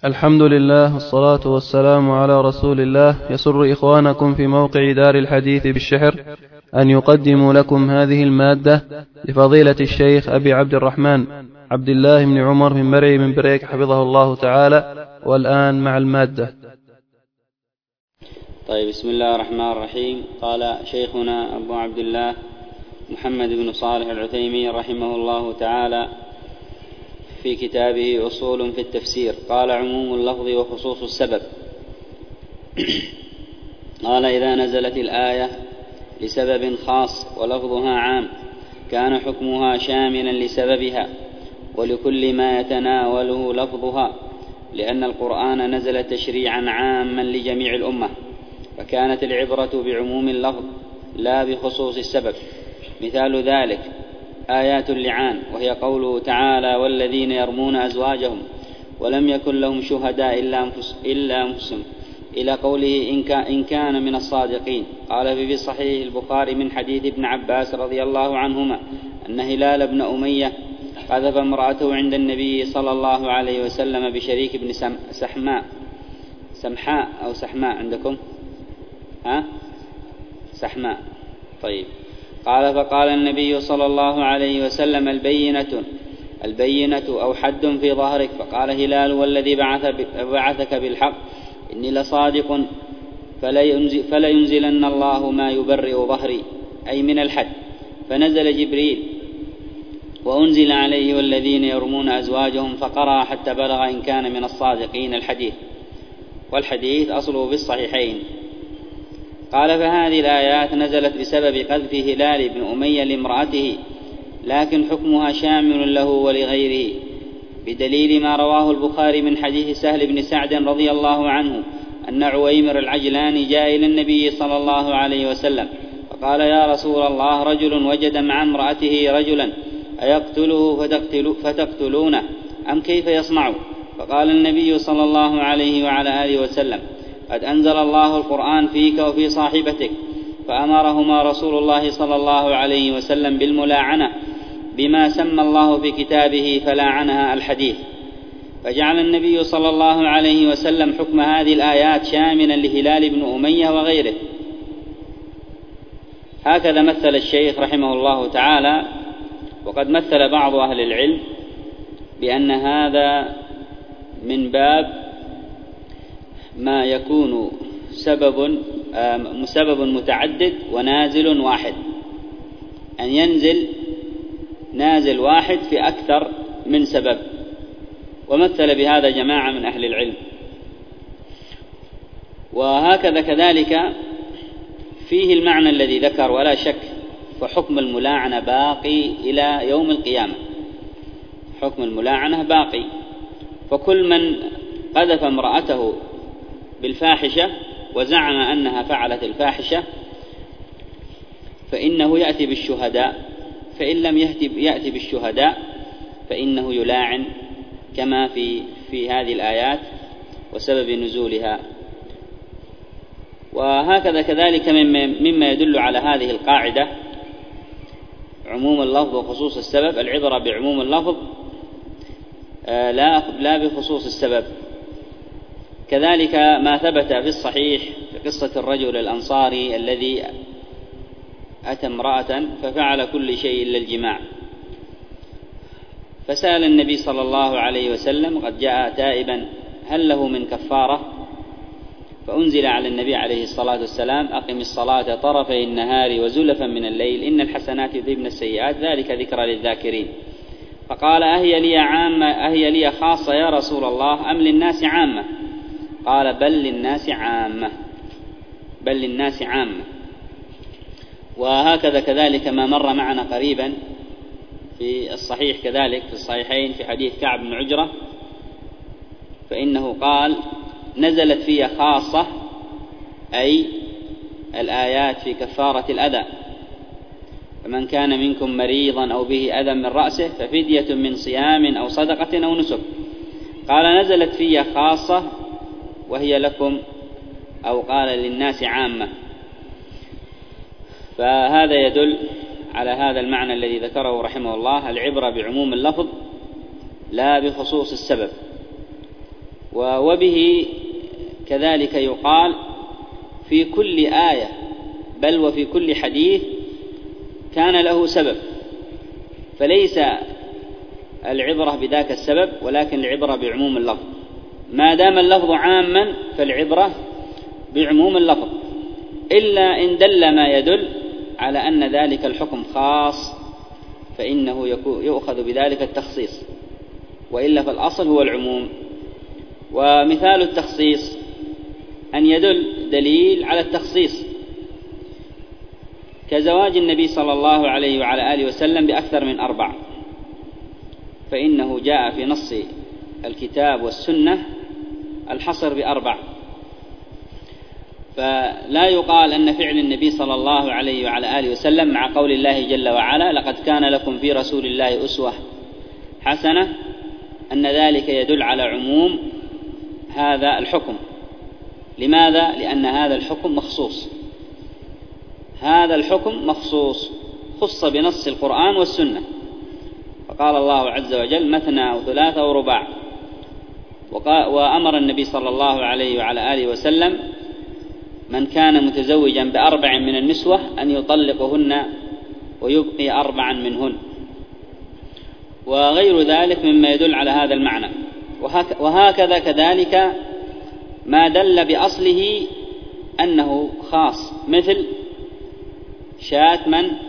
الحمد لله والصلاة والسلام على رسول الله. يسر إخوانكم في موقع دار الحديث بالشحر أن يقدموا لكم هذه المادة لفضيلة الشيخ أبي عبد الرحمن عبد الله بن عمر بن مرعي من بريك حفظه الله تعالى. والآن مع المادة. طيب، بسم الله الرحمن الرحيم. قال شيخنا أبو عبد الله محمد بن صالح العثيمين رحمه الله تعالى في كتابه أصول في التفسير، قال: عموم اللفظ وخصوص السبب. قال: إذا نزلت الآية لسبب خاص ولفظها عام كان حكمها شاملا لسببها ولكل ما يتناوله لفظها، لأن القرآن نزل تشريعا عاما لجميع الأمة، فكانت العبرة بعموم اللفظ لا بخصوص السبب. مثال ذلك آيات اللعان، وهي قوله تعالى: والذين يرمون أزواجهم ولم يكن لهم شهداء إلا أنفسهم، إلى قوله إن كان من الصادقين. قال في صحيح البخاري من حديث ابن عباس رضي الله عنهما أن هلال بن أمية قذف امرأته عند النبي صلى الله عليه وسلم بشريك بن سمحاء أو سحماء عندكم؟ سحماء. طيب. قال: فقال النبي صلى الله عليه وسلم: البينة أو حد في ظهرك. فقال هلال: والذي بعثك بالحق إني لصادق، فلا ينزلن الله ما يبرئ ظهري، أي من الحد. فنزل جبريل وأنزل عليه: والذين يرمون أزواجهم، فقرأ حتى بلغ إن كان من الصادقين الحديث. والحديث أصله في الصحيحين. قال: فهذه الآيات نزلت بسبب قذف هلال بن أمية لامرأته، لكن حكمها شامل له ولغيره، بدليل ما رواه البخاري من حديث سهل بن سعد رضي الله عنه أن عويمر العجلاني جاء إلى النبي صلى الله عليه وسلم فقال: يا رسول الله، رجل وجد مع امرأته رجلا، أيقتله فتقتلونه أم كيف يصنع؟ فقال النبي صلى الله عليه وعلى آله وسلم: قد أنزل الله القرآن فيك وفي صاحبتك. فأمرهما رسول الله صلى الله عليه وسلم بالملاعنة بما سمى الله في كتابه فلاعنها الحديث. فجعل النبي صلى الله عليه وسلم حكم هذه الآيات شاملا لهلال بن أمية وغيره. هكذا مثل الشيخ رحمه الله تعالى. وقد مثل بعض أهل العلم بأن هذا من باب ما يكون سبب متعدد ونازل واحد، أن ينزل نازل واحد في أكثر من سبب. ومثل بهذا جماعة من أهل العلم. وهكذا كذلك فيه المعنى الذي ذكر ولا شك، فحكم الملاعنة باقي إلى يوم القيامة. حكم الملاعنة باقي، فكل من قذف امرأته بالفاحشة وزعم أنها فعلت الفاحشة فإنه يأتي بالشهداء، فإن لم يأتي بالشهداء فإنه يلاعن كما في هذه الآيات وسبب نزولها. وهكذا كذلك مما يدل على هذه القاعدة عموم اللفظ وخصوص السبب، العبرة بعموم اللفظ لا بخصوص السبب. كذلك ما ثبت في الصحيح في قصة الرجل الأنصاري الذي أتى امرأة ففعل كل شيء إلا الجماع، فسأل النبي صلى الله عليه وسلم: قد جاء تائبا هل له من كفارة؟ فأنزل على النبي عليه الصلاة والسلام: أقم الصلاة طرفي النهار وزلفا من الليل إن الحسنات يذهبن السيئات ذلك ذكرى للذاكرين. فقال: أهي لي خاصة يا رسول الله أم للناس عامة؟ قال: بل للناس عامة. وهكذا كذلك ما مر معنا قريبا في الصحيح كذلك في الصحيحين في حديث كعب بن عجرة، فإنه قال: نزلت في خاصة، أي الآيات في كفارة الأذى، فمن كان منكم مريضا أو به أذى من رأسه ففدية من صيام أو صدقة أو نسك. قال: نزلت في خاصة وهي لكم، أو قال للناس عامة. فهذا يدل على هذا المعنى الذي ذكره رحمه الله، العبرة بعموم اللفظ لا بخصوص السبب. وبه كذلك يقال في كل آية بل وفي كل حديث كان له سبب، فليس العبرة بذاك السبب ولكن العبرة بعموم اللفظ، ما دام اللفظ عاما فالعبرة بعموم اللفظ، إلا إن دل ما يدل على أن ذلك الحكم خاص فإنه يؤخذ بذلك التخصيص، وإلا فالأصل هو العموم. ومثال التخصيص أن يدل دليل على التخصيص كزواج النبي صلى الله عليه وعلى آله وسلم بأكثر من 4، فإنه جاء في نص الكتاب والسنة الحصر ب4، فلا يقال أن فعل النبي صلى الله عليه وعلى آله وسلم مع قول الله جل وعلا لقد كان لكم في رسول الله أسوة حسنة أن ذلك يدل على عموم هذا الحكم. لماذا؟ لأن هذا الحكم مخصوص، هذا الحكم مخصوص خص بنص القرآن والسنة، فقال الله عز وجل مثنى وثلاث ورباع، وأمر النبي صلى الله عليه وعلى آله وسلم من كان متزوجا ب4 من النسوة أن يطلقهن ويبقي 4 منهن، وغير ذلك مما يدل على هذا المعنى. وهكذا كذلك ما دل بأصله أنه خاص، مثل شاتما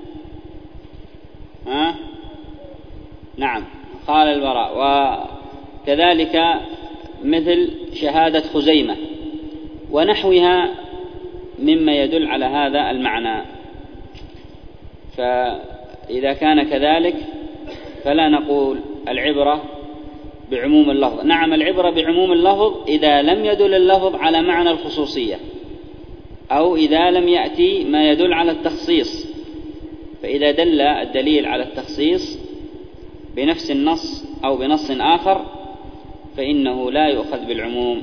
نعم قال البراء، وكذلك مثل شهادة خزيمة ونحوها مما يدل على هذا المعنى. فإذا كان كذلك فلا نقول العبرة بعموم اللفظ، نعم العبرة بعموم اللفظ إذا لم يدل اللفظ على معنى الخصوصية، أو إذا لم يأتي ما يدل على التخصيص، فإذا دل الدليل على التخصيص بنفس النص أو بنص آخر فإنه لا يؤخذ بالعموم.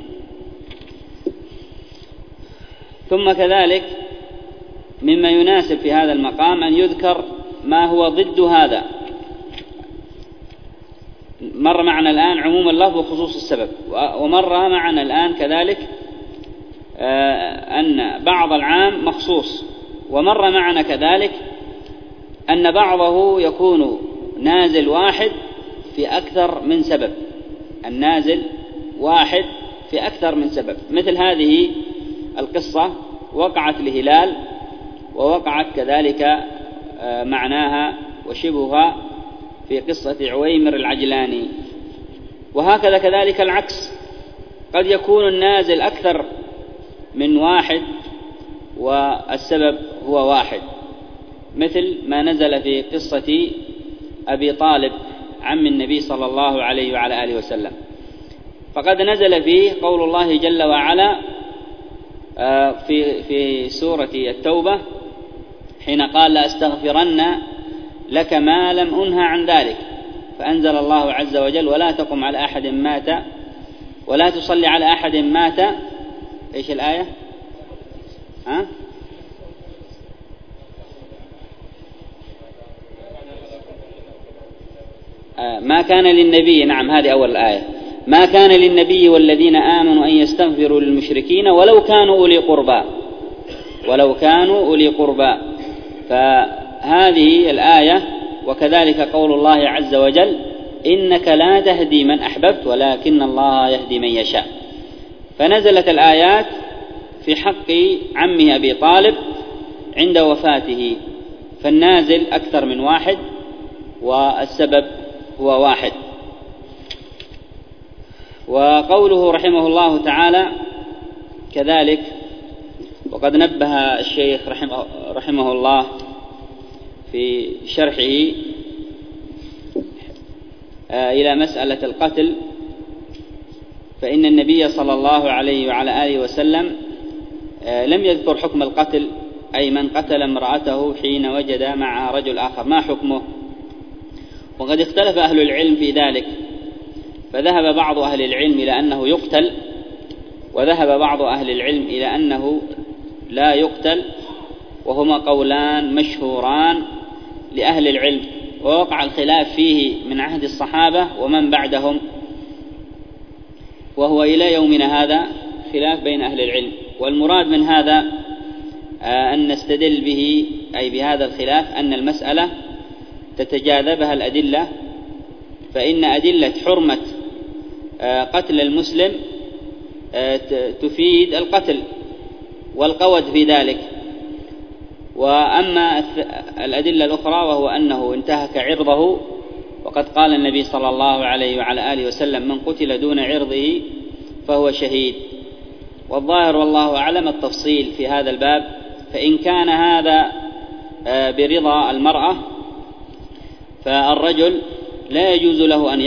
ثم كذلك مما يناسب في هذا المقام أن يذكر ما هو ضد هذا. مر معنا الآن عموم اللفظ وخصوص السبب، ومر معنا الآن كذلك أن بعض العام مخصوص، ومر معنا كذلك أن بعضه يكون نازل واحد في أكثر من سبب، النازل واحد في أكثر من سبب. مثل هذه القصة وقعت لهلال، ووقعت كذلك معناها وشبهها في قصة عويمر العجلاني. وهكذا كذلك العكس، قد يكون النازل أكثر من واحد والسبب هو واحد، مثل ما نزل في قصة أبي طالب عم النبي صلى الله عليه وعلى آله وسلم، فقد نزل فيه قول الله جل وعلا في سورة التوبة حين قال لأستغفرن لك ما لم أنهى عن ذلك، فأنزل الله عز وجل ولا تقم على أحد مات ولا تصلي على أحد مات. إيش الآية؟ ما كان للنبي، نعم هذه أول الآية، ما كان للنبي والذين آمنوا أن يستغفروا للمشركين ولو كانوا أولي قربى. فهذه الآية وكذلك قول الله عز وجل إنك لا تهدي من أحببت ولكن الله يهدي من يشاء. فنزلت الآيات في حق عمه أبي طالب عند وفاته، فالنازل أكثر من واحد والسبب هو واحد. وقوله رحمه الله تعالى كذلك، وقد نبه الشيخ رحمه الله في شرحه إلى مسألة القتل، فإن النبي صلى الله عليه وعلى آله وسلم لم يذكر حكم القتل، أي من قتل امرأته حين وجد معها رجل آخر ما حكمه. وقد اختلف أهل العلم في ذلك، فذهب بعض أهل العلم إلى أنه يقتل، وذهب بعض أهل العلم إلى أنه لا يقتل، وهما قولان مشهوران لأهل العلم، ووقع الخلاف فيه من عهد الصحابة ومن بعدهم. وهو إلى يومنا هذا خلاف بين أهل العلم. والمراد من هذا أن نستدل به أي بهذا الخلاف أن المسألة تتجاذبها الأدلة، فإن أدلة حرمة قتل المسلم تفيد القتل والقود في ذلك، وأما الأدلة الأخرى وهو أنه انتهك عرضه، وقد قال النبي صلى الله عليه وعلى آله وسلم: من قتل دون عرضه فهو شهيد. والظاهر والله أعلم التفصيل في هذا الباب، فإن كان هذا برضا المرأة فالرجل لا يجوز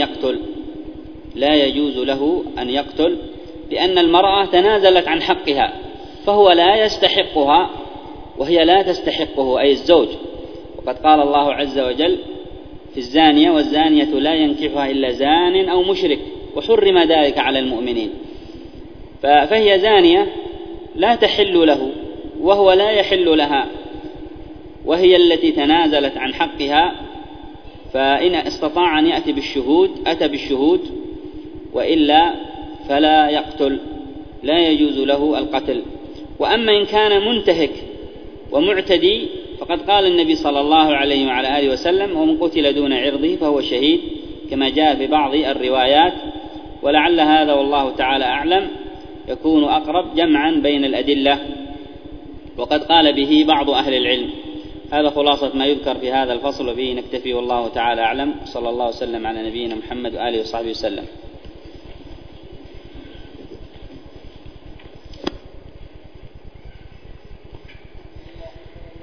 له أن يقتل، لأن المرأة تنازلت عن حقها، فهو لا يستحقها وهي لا تستحقه، أي الزوج. وقد قال الله عز وجل في الزانية: والزانية لا ينكحها إلا زان أو مشرك وحرم ذلك على المؤمنين. فهي زانية لا تحل له وهو لا يحل لها، وهي التي تنازلت عن حقها، فإن استطاع أن يأتي بالشهود أتى بالشهود، وإلا فلا يقتل، لا يجوز له القتل. وأما إن كان منتهك ومعتدي فقد قال النبي صلى الله عليه وعلى آله وسلم: ومن قتل دون عرضه فهو شهيد، كما جاء في بعض الروايات. ولعل هذا والله تعالى أعلم يكون أقرب جمعا بين الأدلة، وقد قال به بعض أهل العلم. هذا خلاصة ما يذكر في هذا الفصل، وبه نكتفي والله تعالى أعلم. صلى الله وسلم على نبينا محمد وآله وصحبه وسلم.